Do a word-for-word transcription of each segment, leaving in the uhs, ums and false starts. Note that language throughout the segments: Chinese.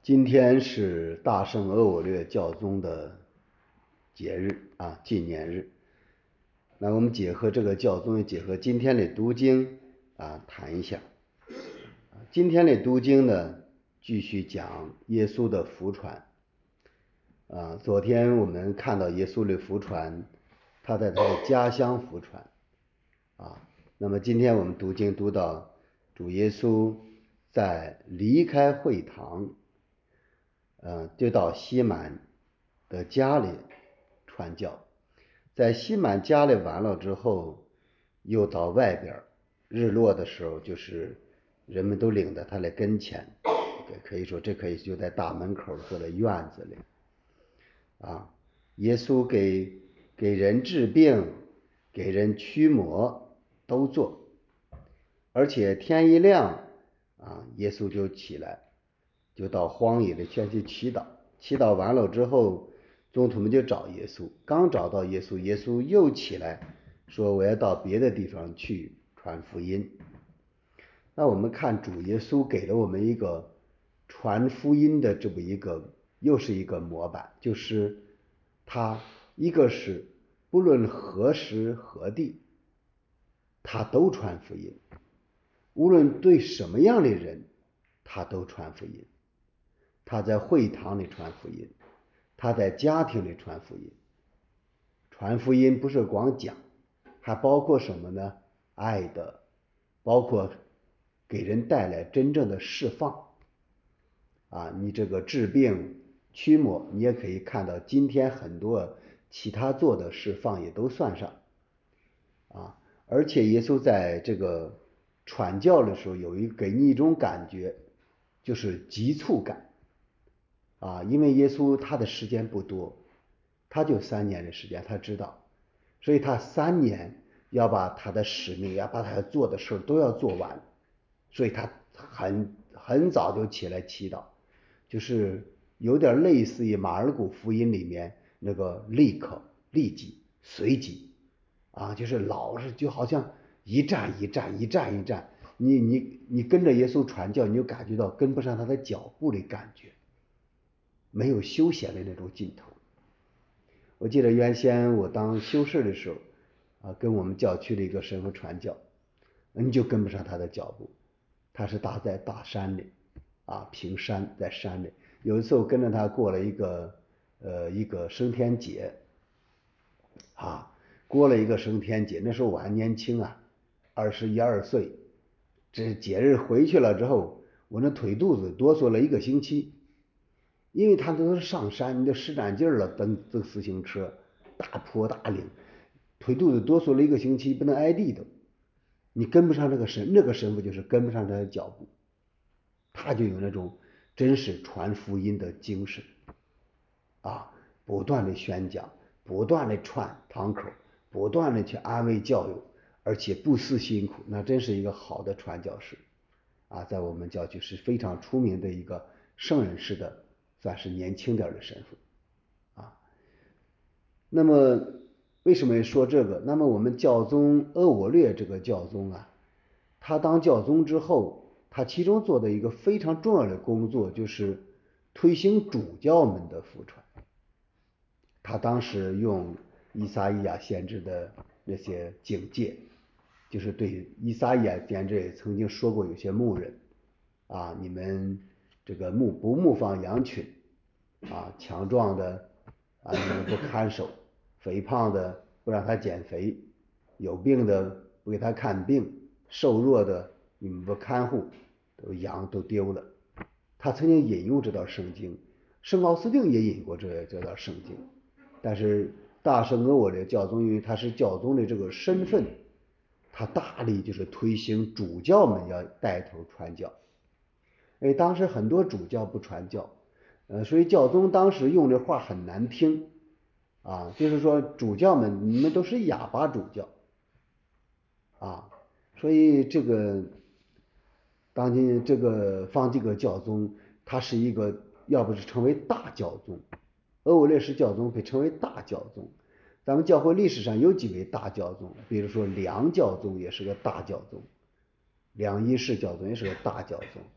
今天是大圣阿我略教宗的节日啊，纪念日。那我们结合这个教宗，结合今天的读经啊，谈一下。今天的读经呢，继续讲耶稣的福传。啊，昨天我们看到耶稣的福传，他在他的家乡福传。啊，那么今天我们读经读到主耶稣在离开会堂。呃，就到西满的家里传教，在西满家里完了之后，又到外边，日落的时候，就是人们都领到他的跟前，可以说这可以就在大门口或者院子里啊。耶稣给给人治病，给人驱魔都做，而且天一亮啊，耶稣就起来。就到荒野里先去祈祷，祈祷完了之后，宗徒们就找耶稣，刚找到耶稣，耶稣又起来说我要到别的地方去传福音。那我们看主耶稣给了我们一个传福音的这么一个又是一个模板，就是他一个是不论何时何地他都传福音，无论对什么样的人他都传福音。他在会堂里传福音，他在家庭里传福音。传福音不是光讲，还包括什么呢？爱的，包括给人带来真正的释放。啊，你这个治病驱魔，你也可以看到今天很多其他做的释放也都算上。啊，而且耶稣在这个传教的时候，有一给你一种感觉，就是急促感。啊，因为耶稣他的时间不多，他就三年的时间，他知道，所以他三年要把他的使命，要把他要做的事都要做完，所以他很很早就起来祈祷，就是有点类似于马尔谷福音里面那个立刻、立即、随即，啊，就是老是就好像一站一站、一站一站，你你你跟着耶稣传教，你就感觉到跟不上他的脚步的感觉。没有休闲的那种劲头。我记得原先我当修士的时候，啊，跟我们教区的一个神父传教，你就跟不上他的脚步。他是搭在大山里，啊，平山在山里。有一次我跟着他过了一个呃一个升天节，啊，过了一个升天节，那时候我还年轻啊，二十一二岁。这节日回去了之后，我那腿肚子哆嗦了一个星期。因为他都是上山，你得使展劲了，蹬这自行车，大坡大岭，腿肚子哆嗦了一个星期，不能挨地都。你跟不上那个神，那个神父就是跟不上他的脚步，他就有那种真是传福音的精神啊，不断的宣讲，不断的串堂口，不断的去安慰教友，而且不辞辛苦，那真是一个好的传教士啊，在我们教区是非常出名的一个圣人式的。算是年轻点的神父啊。那么为什么说这个？那么我们教宗阿我略这个教宗啊，他当教宗之后，他其中做的一个非常重要的工作就是推行主教们的福传。他当时用以撒意亚先知的那些警戒，就是对以撒意亚先知也曾经说过，有些牧人啊，你们这个牧不牧放羊群啊，强壮的啊你们不看守，肥胖的不让他减肥，有病的不给他看病，瘦弱的你们不看护，都羊都丢了。他曾经引用这段圣经，圣奥斯定也引过这这段圣经，但是大圣阿我略教宗，因为他是教宗的这个身份，他大力就是推行主教们要带头传教。哎，当时很多主教不传教，呃，所以教宗当时用的话很难听啊，就是说主教们你们都是哑巴主教啊，所以这个当今这个方济各教宗，他是一个要不是成为大教宗，阿我略是教宗被称为大教宗。咱们教会历史上有几位大教宗，比如说梁教宗也是个大教宗，梁一世教宗也是个大教宗。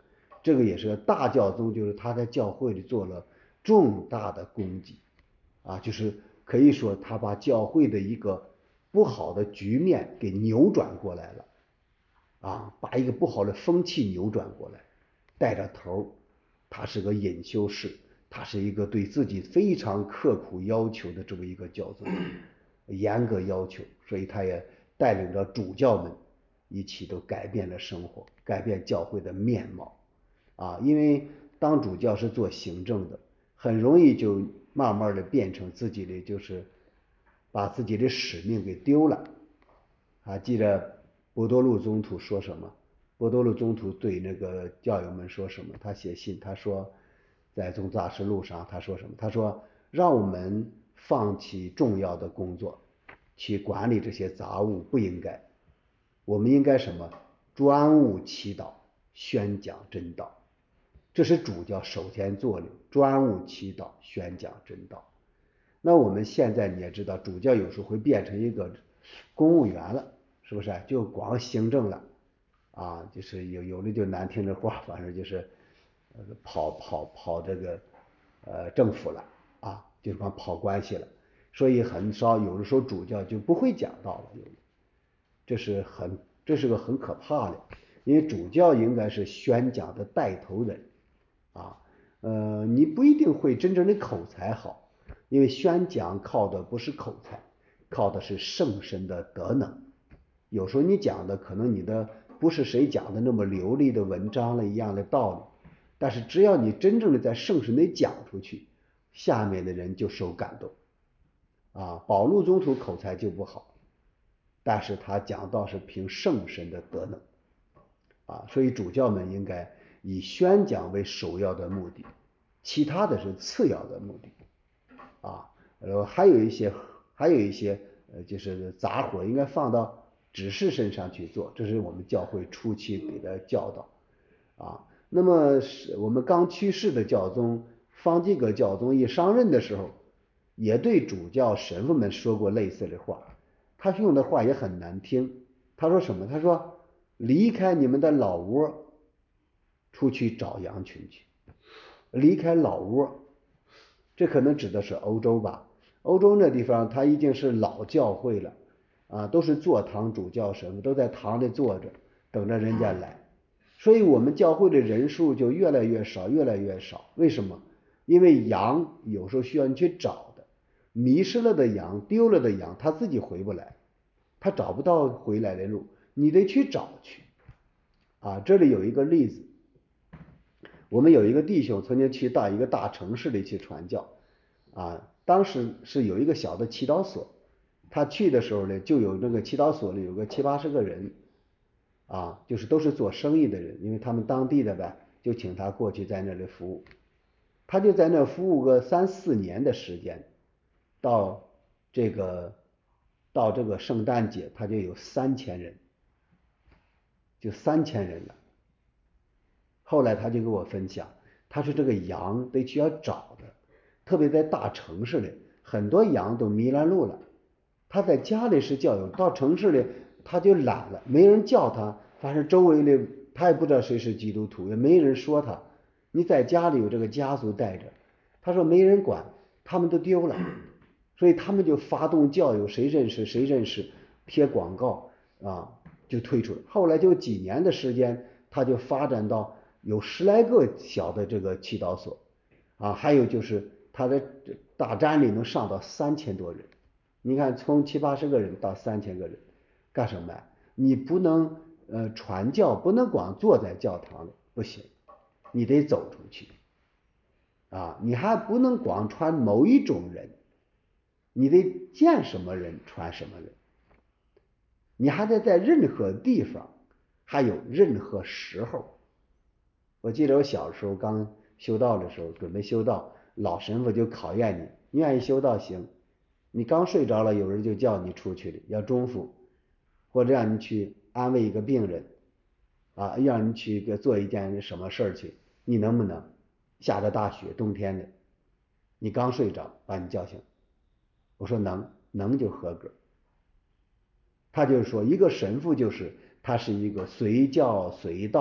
这个也是个大教宗，就是他在教会里做了重大的功绩啊，就是可以说他把教会的一个不好的局面给扭转过来了啊，把一个不好的风气扭转过来，带着头。他是个隐修士，他是一个对自己非常刻苦要求的这么一个教宗，严格要求，所以他也带领着主教们一起都改变了生活，改变教会的面貌啊。因为当主教是做行政的，很容易就慢慢的变成自己的就是把自己的使命给丢了啊。记着博多禄宗徒说什么？博多禄宗徒对那个教友们说什么？他写信，他说在宗大事录上，他说什么？他说让我们放弃重要的工作，去管理这些杂物，不应该。我们应该什么？专务祈祷，宣讲真道。这是主教首先做的，专务祈祷，宣讲真道。那我们现在你也知道，主教有时候会变成一个公务员了，是不是？就光行政了啊，就是有有的就难听的话，反正就是呃跑跑跑这个呃政府了啊，就是光跑关系了，所以很少有的时候主教就不会讲道了，有的这是很这是个很可怕的，因为主教应该是宣讲的带头人啊，呃，你不一定会真正的口才好，因为宣讲靠的不是口才，靠的是圣神的德能。有时候你讲的可能你的不是谁讲的那么流利的文章了一样的道理，但是只要你真正的在圣神里讲出去，下面的人就受感动啊。保禄宗徒口才就不好，但是他讲道是凭圣神的德能啊，所以主教们应该以宣讲为首要的目的，其他的是次要的目的啊。呃，还有一些还有一些呃，就是杂活应该放到执事身上去做，这是我们教会初期给的教导啊。那么是我们刚去世的教宗方济各教宗一上任的时候，也对主教神父们说过类似的话，他用的话也很难听。他说什么？他说离开你们的老窝，出去找羊群去。离开老窝，这可能指的是欧洲吧。欧洲那地方它已经是老教会了啊，都是坐堂主教神父都在堂里坐着，等着人家来。所以我们教会的人数就越来越少，越来越少。为什么？因为羊有时候需要你去找的，迷失了的羊，丢了的羊，他自己回不来，他找不到回来的路，你得去找去啊。这里有一个例子，我们有一个弟兄曾经去到一个大城市里去传教啊，当时是有一个小的祈祷所，他去的时候呢，就有那个祈祷所里有个七八十个人啊，就是都是做生意的人，因为他们当地的呗，就请他过去在那里服务，他就在那服务个三四年的时间，到这个到这个圣诞节，他就有三千人，就三千人了。后来他就跟我分享，他说这个羊得需要找的，特别在大城市里，很多羊都迷了路了。他在家里是教友，到城市里他就懒了，没人叫他，反正周围的他也不知道谁是基督徒，也没人说他。你在家里有这个家族带着，他说没人管，他们都丢了，所以他们就发动教友，谁认识谁认识，贴广告啊，就推出来。后来就几年的时间，他就发展到有十来个小的这个祈祷所啊，还有就是他的大站里能上到三千多人。你看，从七八十个人到三千个人，干什么呀？你不能呃传教，不能光坐在教堂里，不行，你得走出去啊！你还不能光传某一种人，你得见什么人传什么人，你还得在任何地方，还有任何时候。我记得我小时候刚修道的时候，准备修道，老神父就考验你，你愿意修道行，你刚睡着了，有人就叫你出去了，要中午，或者让你去安慰一个病人啊，让你去做一件什么事儿去，你能不能？下着大雪，冬天的，你刚睡着，把你叫醒。我说能，能就合格。他就是说，一个神父就是他是一个随叫随到，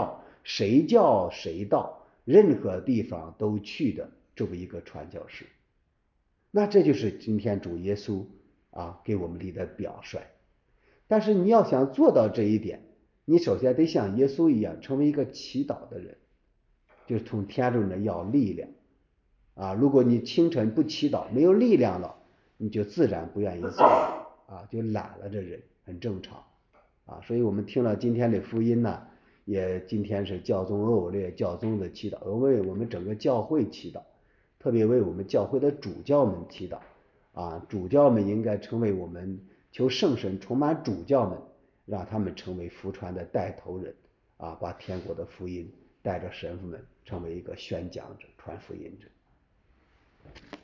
谁叫谁到，任何地方都去的这么一个传教士。那这就是今天主耶稣啊给我们立的表率。但是你要想做到这一点，你首先得像耶稣一样成为一个祈祷的人，就是从天主那要力量啊。如果你清晨不祈祷，没有力量了，你就自然不愿意做啊，就懒了，这人很正常啊。所以我们听了今天的福音呢，也今天是教宗欧略教宗的祈祷，为我们整个教会祈祷，特别为我们教会的主教们祈祷啊。主教们应该成为我们求圣神充满主教们，让他们成为福传的带头人啊，把天国的福音带着神父们成为一个宣讲者、传福音者。